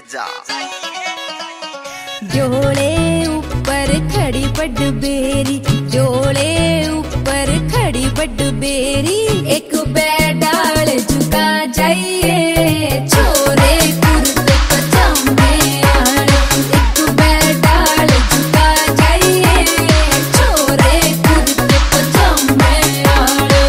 भेजा। डोले ऊपर खड़ी बड़ बेरी, डोले ऊपर खड़ी बड़ बेरी, एक बैडाल झुका जाइए छोरे कुर्ते पजामे आले, एक बैडाल झुका जाइए छोरे कुर्ते पजामे आले।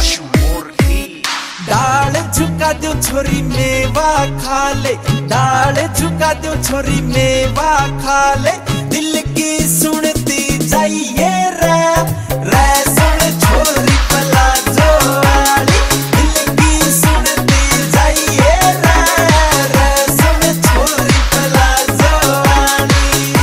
डाल झुका दो छोरी मेवा खा ले, डाल झुका दो छोरी मेवा खा ले, दिल की सुनती जाइए रे रे सुन छोरी पलाजो वाली, दिल की सुनती जाइए रे रे सुन छोरी पलाजो वाली।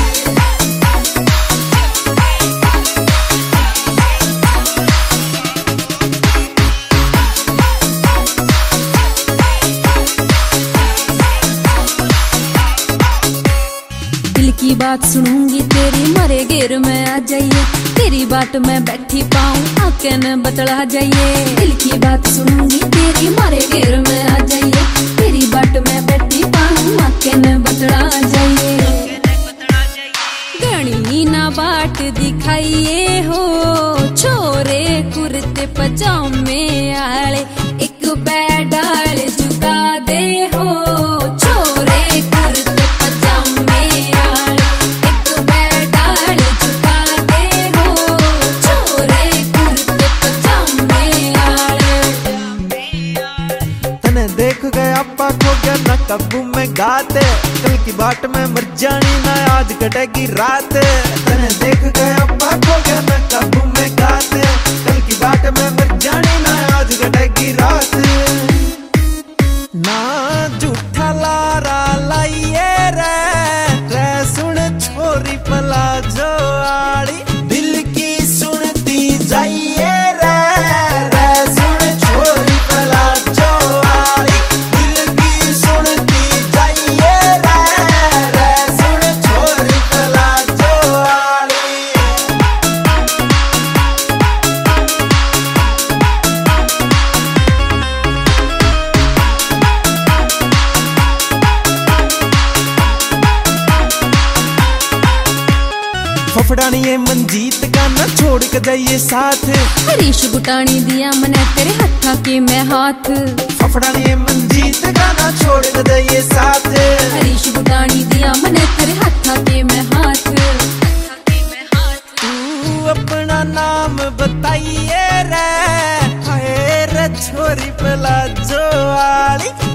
दिल की बात सुनूंगी तेरी मरे घेर में आ जाइए, तेरी बात में बैठी पाऊं आके न बतला जाइए। दिल की बात सुनूंगी तेरी मरे घेर में आ जाइए, तेरी बात में बैठी पाऊं आके न बतला जाइए। गणी ना बाट दिखाइए हो छोरे कुर्ते पजामे आले, एक बैडाल झुका दे हो छोरे कुर्ते पजामे आले, एक बैडाल झुका दे हो छोरे कुर्ते पजामे आले। तने देख गया खो गया ना काबू में गाते, कल की बाट में मर जानी ना आज कटेगी रात। तने देख गया खो गया ना काबू में गाते, कल की बाट में मर जानी ना आज कटेगी रात। ना झूठा लारा लाइए रे रे सुन छोरी पलाजो वाली, दिल की सुनती जाइए रे रे सुन छोरी पलाजो वाली, दिल की सुनती जाइए रे रे सुन छोरी पलाजो वाली। फफड़ानी ये मंजीत का ना छोड़ के जाइए साथ, हरीश बुटानी दिया मने तेरे हत्था के मैं हाथ, फफड़ानी ये मंजीत का ना छोड़ के जाइए साथ, हरीश बुटानी दिया मने तेरे हत्था के मैं हाथ। तू अपना नाम बताइए रे हाय रे छोरी पलाजो वाली,